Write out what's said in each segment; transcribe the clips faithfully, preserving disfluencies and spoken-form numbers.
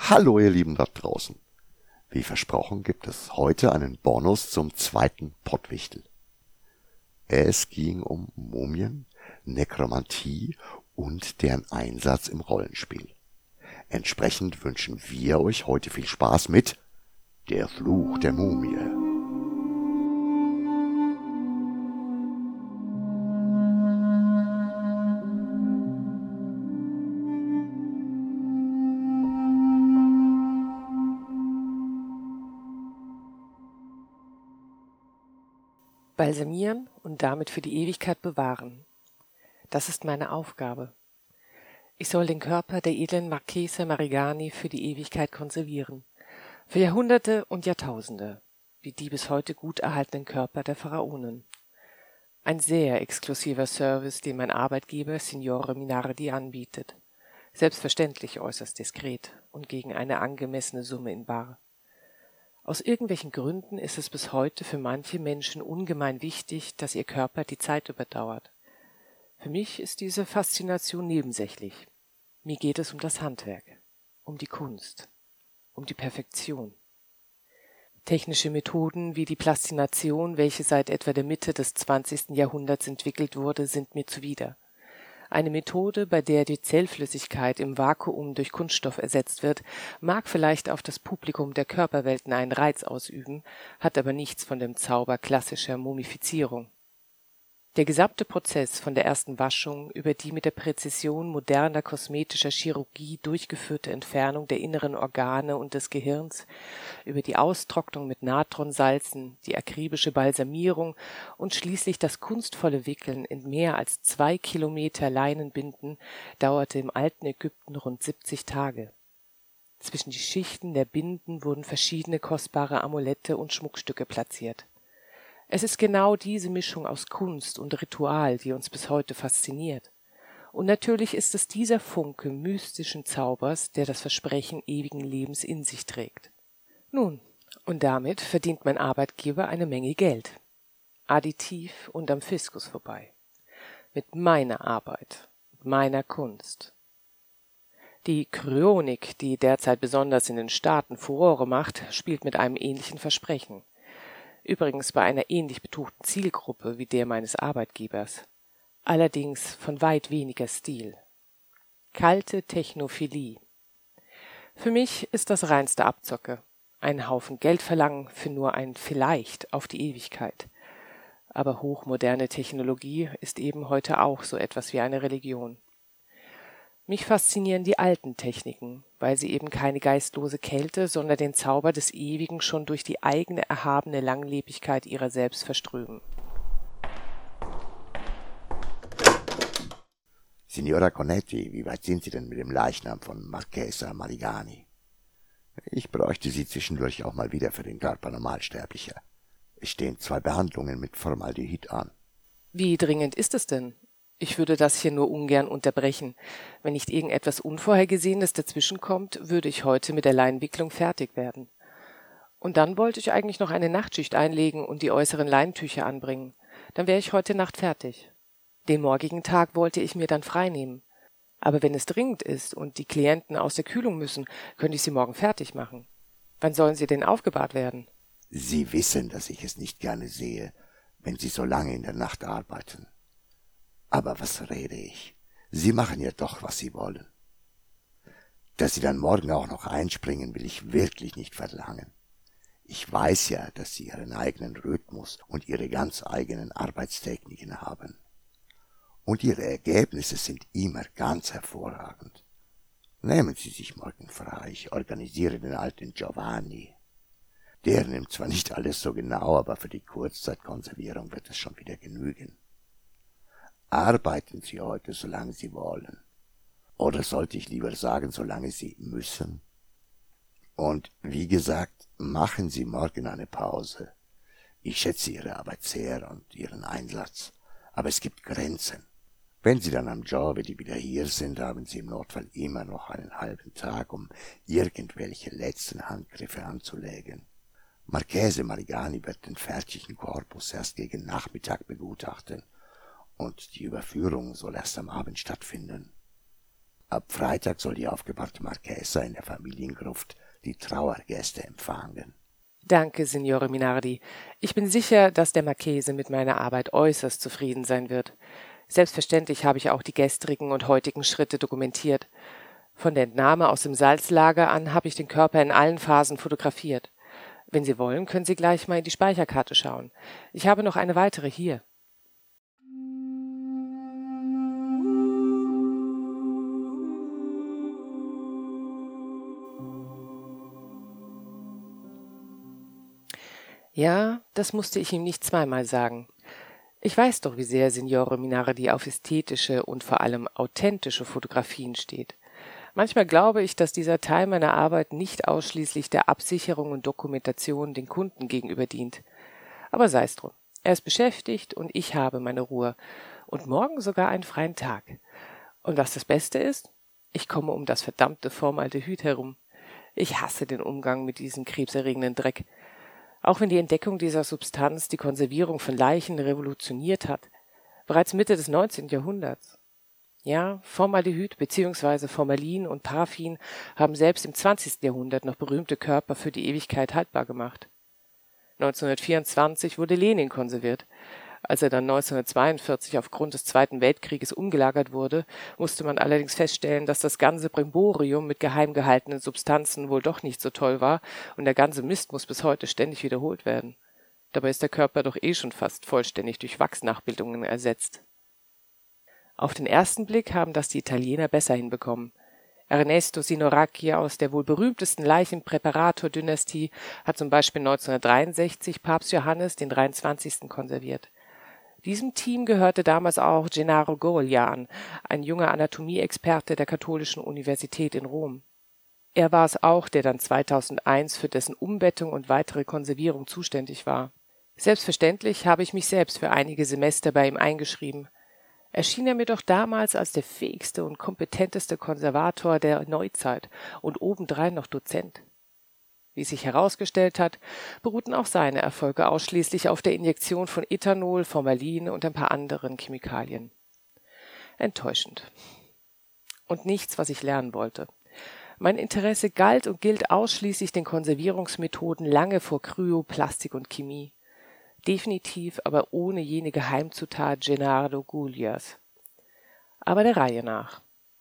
Hallo ihr Lieben da draußen. Wie versprochen gibt es heute einen Bonus zum zweiten Pottwichtel. Es ging um Mumien, Nekromantie und deren Einsatz im Rollenspiel. Entsprechend wünschen wir euch heute viel Spaß mit Der Fluch der Mumie. Balsamieren und damit für die Ewigkeit bewahren. Das ist meine Aufgabe. Ich soll den Körper der edlen Marchesa Marigani für die Ewigkeit konservieren. Für Jahrhunderte und Jahrtausende, wie die bis heute gut erhaltenen Körper der Pharaonen. Ein sehr exklusiver Service, den mein Arbeitgeber Signore Minardi anbietet. Selbstverständlich äußerst diskret und gegen eine angemessene Summe in bar. Aus irgendwelchen Gründen ist es bis heute für manche Menschen ungemein wichtig, dass ihr Körper die Zeit überdauert. Für mich ist diese Faszination nebensächlich. Mir geht es um das Handwerk, um die Kunst, um die Perfektion. Technische Methoden wie die Plastination, welche seit etwa der Mitte des zwanzigsten Jahrhunderts entwickelt wurde, sind mir zuwider. Eine Methode, bei der die Zellflüssigkeit im Vakuum durch Kunststoff ersetzt wird, mag vielleicht auf das Publikum der Körperwelten einen Reiz ausüben, hat aber nichts von dem Zauber klassischer Mumifizierung. Der gesamte Prozess von der ersten Waschung über die mit der Präzision moderner kosmetischer Chirurgie durchgeführte Entfernung der inneren Organe und des Gehirns, über die Austrocknung mit Natronsalzen, die akribische Balsamierung und schließlich das kunstvolle Wickeln in mehr als zwei Kilometer Leinenbinden dauerte im alten Ägypten rund siebzig Tage. Zwischen die Schichten der Binden wurden verschiedene kostbare Amulette und Schmuckstücke platziert. Es ist genau diese Mischung aus Kunst und Ritual, die uns bis heute fasziniert. Und natürlich ist es dieser Funke mystischen Zaubers, der das Versprechen ewigen Lebens in sich trägt. Nun, und damit verdient mein Arbeitgeber eine Menge Geld. Additiv und am Fiskus vorbei. Mit meiner Arbeit, mit meiner Kunst. Die Kryonik, die derzeit besonders in den Staaten Furore macht, spielt mit einem ähnlichen Versprechen. Übrigens bei einer ähnlich betuchten Zielgruppe wie der meines Arbeitgebers. Allerdings von weit weniger Stil. Kalte Technophilie. Für mich ist das reinste Abzocke. Einen Haufen Geld verlangen für nur ein Vielleicht auf die Ewigkeit. Aber hochmoderne Technologie ist eben heute auch so etwas wie eine Religion. Mich faszinieren die alten Techniken, weil sie eben keine geistlose Kälte, sondern den Zauber des Ewigen schon durch die eigene erhabene Langlebigkeit ihrer selbst verströmen. Signora Conetti, wie weit sind Sie denn mit dem Leichnam von Marchesa Marigani? Ich bräuchte Sie zwischendurch auch mal wieder für den Körper Normalsterblicher. Es stehen zwei Behandlungen mit Formaldehyd an. Wie dringend ist es denn? Ich würde das hier nur ungern unterbrechen. Wenn nicht irgendetwas Unvorhergesehenes dazwischenkommt, würde ich heute mit der Leinwicklung fertig werden. Und dann wollte ich eigentlich noch eine Nachtschicht einlegen und die äußeren Leintücher anbringen. Dann wäre ich heute Nacht fertig. Den morgigen Tag wollte ich mir dann freinehmen. Aber wenn es dringend ist und die Klienten aus der Kühlung müssen, könnte ich sie morgen fertig machen. Wann sollen sie denn aufgebahrt werden? Sie wissen, dass ich es nicht gerne sehe, wenn Sie so lange in der Nacht arbeiten. Aber was rede ich? Sie machen ja doch, was Sie wollen. Dass Sie dann morgen auch noch einspringen, will ich wirklich nicht verlangen. Ich weiß ja, dass Sie Ihren eigenen Rhythmus und Ihre ganz eigenen Arbeitstechniken haben. Und Ihre Ergebnisse sind immer ganz hervorragend. Nehmen Sie sich morgen frei, ich organisiere den alten Giovanni. Der nimmt zwar nicht alles so genau, aber für die Kurzzeitkonservierung wird es schon wieder genügen. Arbeiten Sie heute, solange Sie wollen. Oder sollte ich lieber sagen, solange Sie müssen? Und wie gesagt, machen Sie morgen eine Pause. Ich schätze Ihre Arbeit sehr und Ihren Einsatz, aber es gibt Grenzen. Wenn Sie dann am Giovedi wieder hier sind, haben Sie im Notfall immer noch einen halben Tag, um irgendwelche letzten Handgriffe anzulegen. Marchesa Marigani wird den fertigen Korpus erst gegen Nachmittag begutachten, und die Überführung soll erst am Abend stattfinden. Ab Freitag soll die aufgebaute Marchesa in der Familiengruft die Trauergäste empfangen. Danke, Signore Minardi. Ich bin sicher, dass der Marchese mit meiner Arbeit äußerst zufrieden sein wird. Selbstverständlich habe ich auch die gestrigen und heutigen Schritte dokumentiert. Von der Entnahme aus dem Salzlager an habe ich den Körper in allen Phasen fotografiert. Wenn Sie wollen, können Sie gleich mal in die Speicherkarte schauen. Ich habe noch eine weitere hier. Ja, das musste ich ihm nicht zweimal sagen. Ich weiß doch, wie sehr Signore Minardi auf ästhetische und vor allem authentische Fotografien steht. Manchmal glaube ich, dass dieser Teil meiner Arbeit nicht ausschließlich der Absicherung und Dokumentation den Kunden gegenüber dient. Aber sei's drum. Er ist beschäftigt und ich habe meine Ruhe. Und morgen sogar einen freien Tag. Und was das Beste ist? Ich komme um das verdammte Formaldehyd herum. Ich hasse den Umgang mit diesem krebserregenden Dreck. Auch wenn die Entdeckung dieser Substanz die Konservierung von Leichen revolutioniert hat. Bereits Mitte des neunzehnten Jahrhunderts. Ja, Formaldehyd bzw. Formalin und Paraffin haben selbst im zwanzigsten Jahrhundert noch berühmte Körper für die Ewigkeit haltbar gemacht. neunzehnhundertvierundzwanzig wurde Lenin konserviert. Als er dann neunzehnhundertzweiundvierzig aufgrund des Zweiten Weltkrieges umgelagert wurde, musste man allerdings feststellen, dass das ganze Brimborium mit geheim gehaltenen Substanzen wohl doch nicht so toll war und der ganze Mist muss bis heute ständig wiederholt werden. Dabei ist der Körper doch eh schon fast vollständig durch Wachsnachbildungen ersetzt. Auf den ersten Blick haben das die Italiener besser hinbekommen. Ernesto Sinoracchi aus der wohl berühmtesten Leichenpräparator-Dynastie hat zum Beispiel neunzehnhundertdreiundsechzig Papst Johannes den dreiundzwanzigsten konserviert. Diesem Team gehörte damals auch Gennaro Goglia an, ein junger Anatomieexperte der Katholischen Universität in Rom. Er war es auch, der dann zweitausendeins für dessen Umbettung und weitere Konservierung zuständig war. Selbstverständlich habe ich mich selbst für einige Semester bei ihm eingeschrieben. Erschien er mir doch damals als der fähigste und kompetenteste Konservator der Neuzeit und obendrein noch Dozent. Wie sich herausgestellt hat, beruhten auch seine Erfolge ausschließlich auf der Injektion von Ethanol, Formalin und ein paar anderen Chemikalien. Enttäuschend. Und nichts, was ich lernen wollte. Mein Interesse galt und gilt ausschließlich den Konservierungsmethoden lange vor Kryo, Plastik und Chemie. Definitiv aber ohne jene Geheimzutat Gennaro Goglias. Aber der Reihe nach.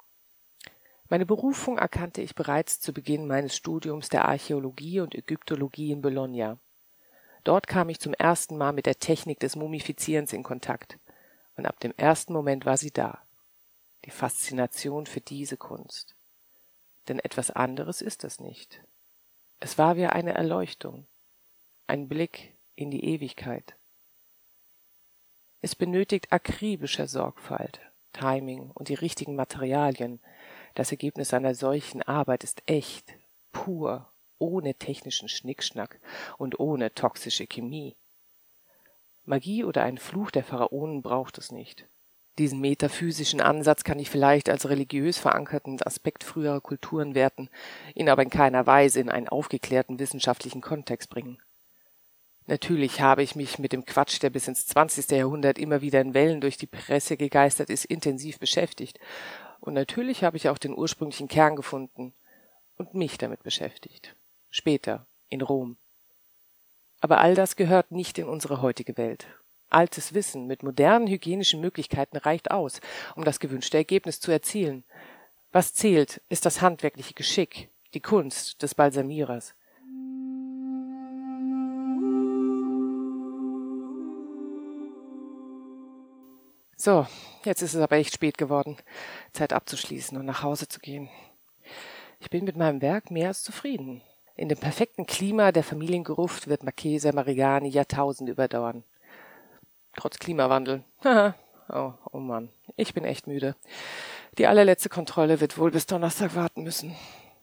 Meine Berufung erkannte ich bereits zu Beginn meines Studiums der Archäologie und Ägyptologie in Bologna. Dort kam ich zum ersten Mal mit der Technik des Mumifizierens in Kontakt. Und ab dem ersten Moment war sie da. Die Faszination für diese Kunst. Denn etwas anderes ist es nicht. Es war wie eine Erleuchtung. Ein Blick in die Ewigkeit. Es benötigt akribische Sorgfalt, Timing und die richtigen Materialien. Das Ergebnis einer solchen Arbeit ist echt, pur, ohne technischen Schnickschnack und ohne toxische Chemie. Magie oder ein Fluch der Pharaonen braucht es nicht. Diesen metaphysischen Ansatz kann ich vielleicht als religiös verankerten Aspekt früherer Kulturen werten, ihn aber in keiner Weise in einen aufgeklärten wissenschaftlichen Kontext bringen. Natürlich habe ich mich mit dem Quatsch, der bis ins zwanzigste Jahrhundert immer wieder in Wellen durch die Presse gegeistert ist, intensiv beschäftigt. Und natürlich habe ich auch den ursprünglichen Kern gefunden und mich damit beschäftigt. Später, in Rom. Aber all das gehört nicht in unsere heutige Welt. Altes Wissen mit modernen hygienischen Möglichkeiten reicht aus, um das gewünschte Ergebnis zu erzielen. Was zählt, ist das handwerkliche Geschick, die Kunst des Balsamierers. So, jetzt ist es aber echt spät geworden. Zeit abzuschließen und nach Hause zu gehen. Ich bin mit meinem Werk mehr als zufrieden. In dem perfekten Klima der Familiengruft wird Marchesa Marigani Jahrtausende überdauern. Trotz Klimawandel. Haha. oh, oh Mann, ich bin echt müde. Die allerletzte Kontrolle wird wohl bis Donnerstag warten müssen.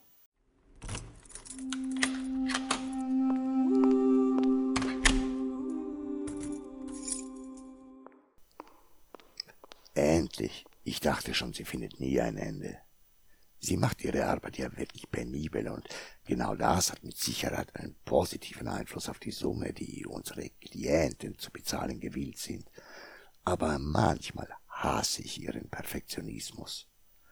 Endlich. Ich dachte schon, sie findet nie ein Ende. Sie macht ihre Arbeit ja wirklich penibel und genau das hat mit Sicherheit einen positiven Einfluss auf die Summe, die unsere Klienten zu bezahlen gewillt sind. Aber manchmal hasse ich ihren Perfektionismus.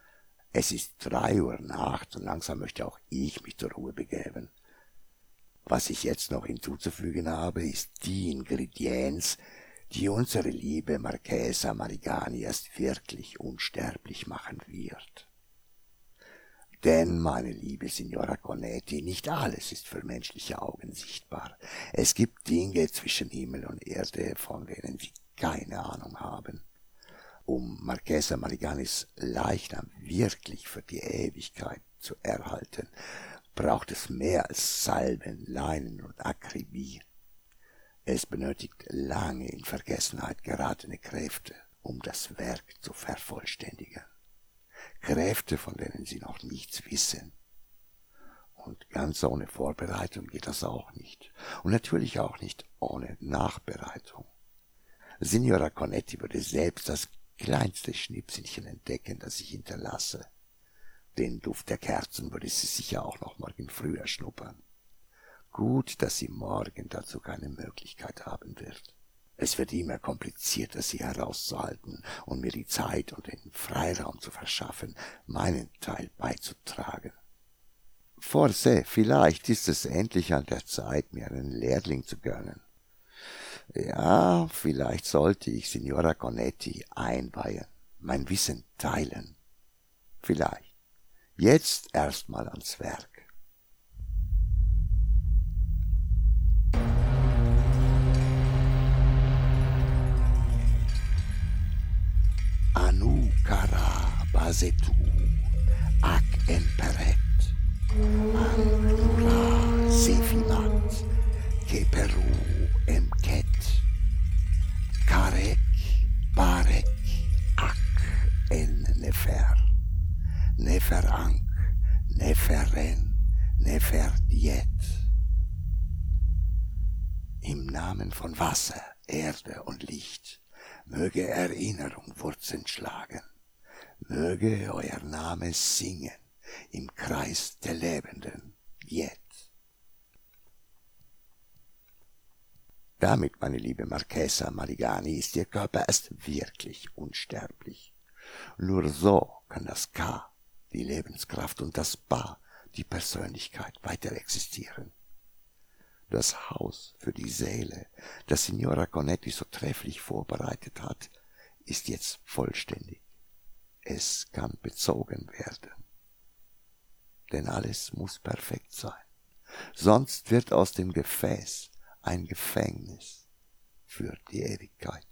Es ist drei Uhr nachts und langsam möchte auch ich mich zur Ruhe begeben. Was ich jetzt noch hinzuzufügen habe, ist die Ingredienz, die unsere liebe Marchesa Marigani erst wirklich unsterblich machen wird. Denn, meine liebe Signora Cornetti, nicht alles ist für menschliche Augen sichtbar. Es gibt Dinge zwischen Himmel und Erde, von denen Sie keine Ahnung haben. Um Marchesa Mariganis Leichnam wirklich für die Ewigkeit zu erhalten, braucht es mehr als Salben, Leinen und Akribie. Es benötigt lange in Vergessenheit geratene Kräfte, um das Werk zu vervollständigen. Kräfte, von denen Sie noch nichts wissen. Und ganz ohne Vorbereitung geht das auch nicht. Und natürlich auch nicht ohne Nachbereitung. Signora Cornetti würde selbst das kleinste Schnipselchen entdecken, das ich hinterlasse. Den Duft der Kerzen würde sie sicher auch noch morgen früh erschnuppern. Gut, dass sie morgen dazu keine Möglichkeit haben wird. Es wird immer komplizierter, sie herauszuhalten und mir die Zeit und den Freiraum zu verschaffen, meinen Teil beizutragen. Forse, vielleicht ist es endlich an der Zeit, mir einen Lehrling zu gönnen. Ja, vielleicht sollte ich Signora Cornetti einweihen, mein Wissen teilen. Vielleicht. Jetzt erstmal ans Werk. Anu cara basetu, ac emperet, anura sefimat, que peru emket, carec parec ac en nefer, neferanc, neferen, neferdiet. Im Namen von Wasser, Erde und Licht, möge Erinnerung Wurzeln schlagen, möge euer Name singen im Kreis der Lebenden, jetzt. Damit, meine liebe Marchesa Marigani, ist ihr Körper erst wirklich unsterblich. Nur so kann das K, die Lebenskraft, und das Ba, die Persönlichkeit, weiter existieren. Das Haus für die Seele, das Signora Cornetti so trefflich vorbereitet hat, ist jetzt vollständig. Es kann bezogen werden. Denn alles muss perfekt sein. Sonst wird aus dem Gefäß ein Gefängnis für die Ewigkeit.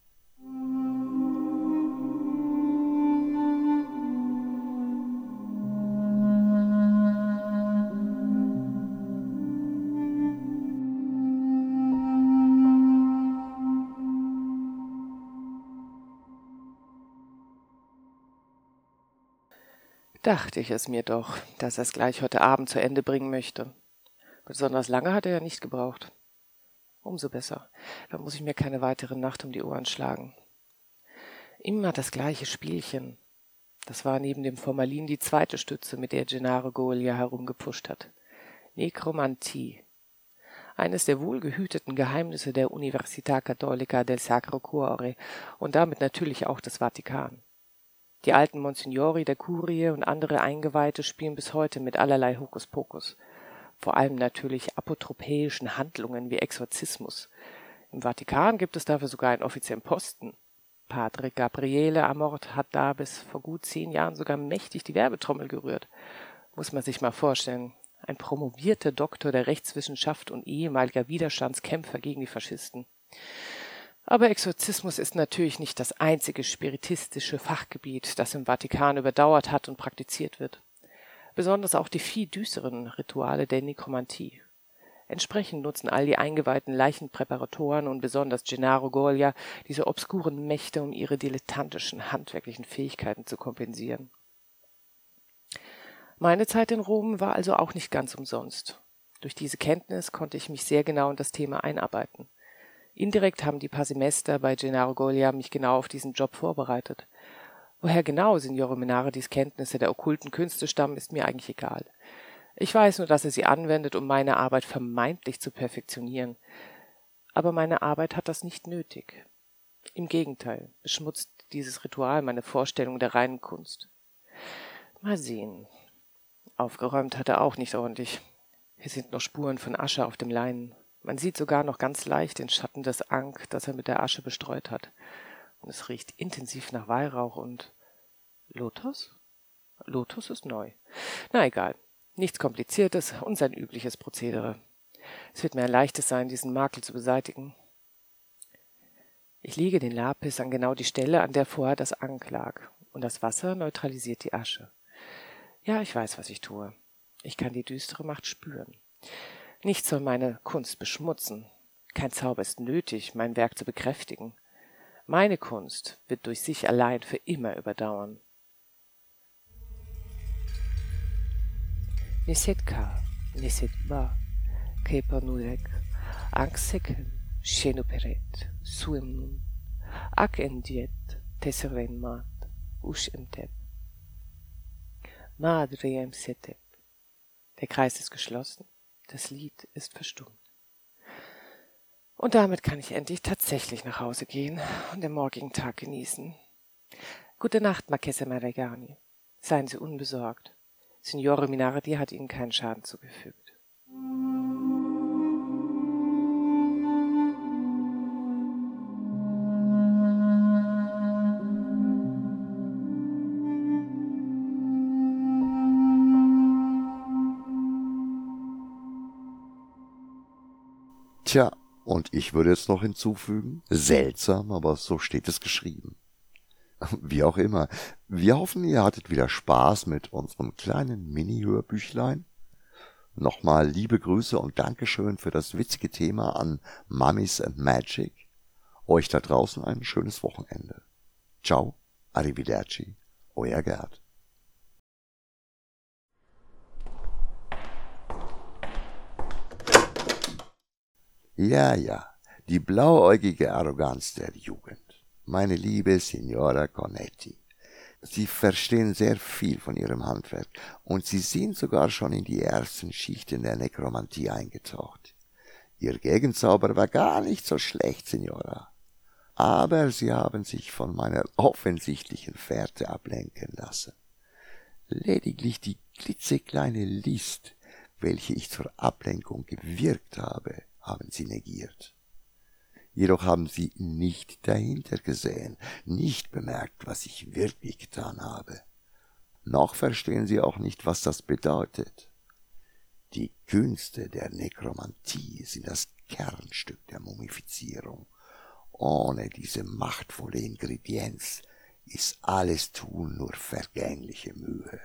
Dachte ich es mir doch, dass er es gleich heute Abend zu Ende bringen möchte. Besonders lange hat er ja nicht gebraucht. Umso besser, dann muss ich mir keine weitere Nacht um die Ohren schlagen. Immer das gleiche Spielchen. Das war neben dem Formalin die zweite Stütze, mit der Gennaro Golia herumgepusht hat. Nekromantie. Eines der wohlgehüteten Geheimnisse der Università Cattolica del Sacro Cuore und damit natürlich auch des Vatikan. Die alten Monsignori der Kurie und andere Eingeweihte spielen bis heute mit allerlei Hokuspokus. Vor allem natürlich apotropäischen Handlungen wie Exorzismus. Im Vatikan gibt es dafür sogar einen offiziellen Posten. Padre Gabriele Amort hat da bis vor gut zehn Jahren sogar mächtig die Werbetrommel gerührt. Muss man sich mal vorstellen. Ein promovierter Doktor der Rechtswissenschaft und ehemaliger Widerstandskämpfer gegen die Faschisten. Aber Exorzismus ist natürlich nicht das einzige spiritistische Fachgebiet, das im Vatikan überdauert hat und praktiziert wird. Besonders auch die viel düsteren Rituale der Nekromantie. Entsprechend nutzen all die eingeweihten Leichenpräparatoren und besonders Gennaro Golia diese obskuren Mächte, um ihre dilettantischen handwerklichen Fähigkeiten zu kompensieren. Meine Zeit in Rom war also auch nicht ganz umsonst. Durch diese Kenntnis konnte ich mich sehr genau in das Thema einarbeiten. Indirekt haben die paar Semester bei Gennaro Golia mich genau auf diesen Job vorbereitet. Woher genau Signore Menaridis Kenntnisse der okkulten Künste stammen, ist mir eigentlich egal. Ich weiß nur, dass er sie anwendet, um meine Arbeit vermeintlich zu perfektionieren. Aber meine Arbeit hat das nicht nötig. Im Gegenteil, beschmutzt dieses Ritual meine Vorstellung der reinen Kunst. Mal sehen. Aufgeräumt hat er auch nicht ordentlich. Hier sind noch Spuren von Asche auf dem Leinen. Man sieht sogar noch ganz leicht den Schatten des Ankh, das er mit der Asche bestreut hat. Und es riecht intensiv nach Weihrauch und Lotus? Lotus ist neu. Na egal, nichts Kompliziertes und sein übliches Prozedere. Es wird mir ein leichtes sein, diesen Makel zu beseitigen. Ich lege den Lapis an genau die Stelle, an der vorher das Ankh lag, und das Wasser neutralisiert die Asche. Ja, ich weiß, was ich tue. Ich kann die düstere Macht spüren. Nichts soll meine Kunst beschmutzen. Kein Zauber ist nötig, mein Werk zu bekräftigen. Meine Kunst wird durch sich allein für immer überdauern. Niset ka, niset ba, kepa nurek, ankseken, shenuperet, suemnun, ak endiet, teseren mat, ush emtep. Madriem setep. Der Kreis ist geschlossen, das Lied ist verstummt. Und damit kann ich endlich tatsächlich nach Hause gehen und den morgigen Tag genießen. Gute Nacht, Marchese Maregani. Seien Sie unbesorgt. Signore Minardi hat Ihnen keinen Schaden zugefügt. Tja, und ich würde jetzt noch hinzufügen, seltsam, aber so steht es geschrieben. Wie auch immer, wir hoffen, ihr hattet wieder Spaß mit unserem kleinen Mini-Hörbüchlein. Nochmal liebe Grüße und Dankeschön für das witzige Thema an Mummies and Magic. Euch da draußen ein schönes Wochenende. Ciao, arrivederci, euer Gerd. Ja, ja, die blauäugige Arroganz der Jugend. Meine liebe Signora Cornetti, Sie verstehen sehr viel von Ihrem Handwerk und Sie sind sogar schon in die ersten Schichten der Nekromantie eingetaucht. Ihr Gegenzauber war gar nicht so schlecht, Signora. Aber Sie haben sich von meiner offensichtlichen Fährte ablenken lassen. Lediglich die klitzekleine List, welche ich zur Ablenkung gewirkt habe, haben Sie negiert. Jedoch haben Sie nicht dahinter gesehen, nicht bemerkt, was ich wirklich getan habe. Noch verstehen Sie auch nicht, was das bedeutet. Die Künste der Nekromantie sind das Kernstück der Mumifizierung. Ohne diese machtvolle Ingredienz ist alles Tun nur vergängliche Mühe.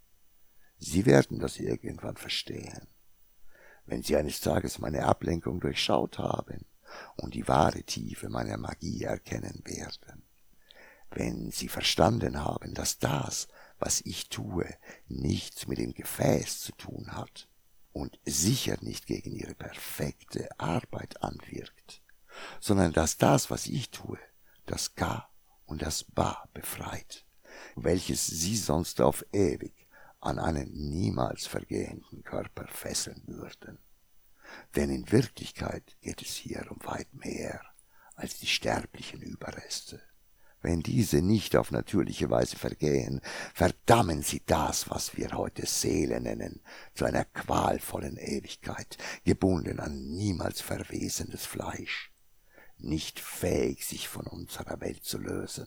Sie werden das irgendwann verstehen, wenn Sie eines Tages meine Ablenkung durchschaut haben und die wahre Tiefe meiner Magie erkennen werden. Wenn Sie verstanden haben, dass das, was ich tue, nichts mit dem Gefäß zu tun hat und sicher nicht gegen Ihre perfekte Arbeit anwirkt, sondern dass das, was ich tue, das Ka und das Ba befreit, welches Sie sonst auf ewig an einen niemals vergehenden Körper fesseln würden. Denn in Wirklichkeit geht es hier um weit mehr als die sterblichen Überreste. Wenn diese nicht auf natürliche Weise vergehen, verdammen sie das, was wir heute Seele nennen, zu einer qualvollen Ewigkeit, gebunden an niemals verwesendes Fleisch, nicht fähig, sich von unserer Welt zu lösen.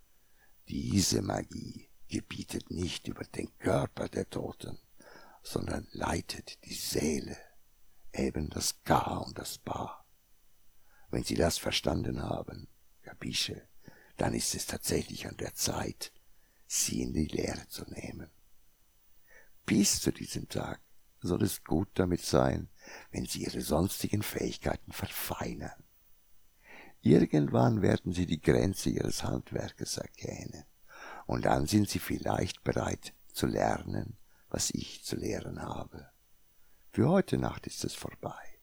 Diese Magie gebietet nicht über den Körper der Toten, sondern leitet die Seele, eben das Ka und das Ba. Wenn Sie das verstanden haben, capisce, dann ist es tatsächlich an der Zeit, Sie in die Lehre zu nehmen. Bis zu diesem Tag soll es gut damit sein, wenn Sie Ihre sonstigen Fähigkeiten verfeinern. Irgendwann werden Sie die Grenze Ihres Handwerkes erkennen, und dann sind Sie vielleicht bereit zu lernen, was ich zu lehren habe. Für heute Nacht ist es vorbei.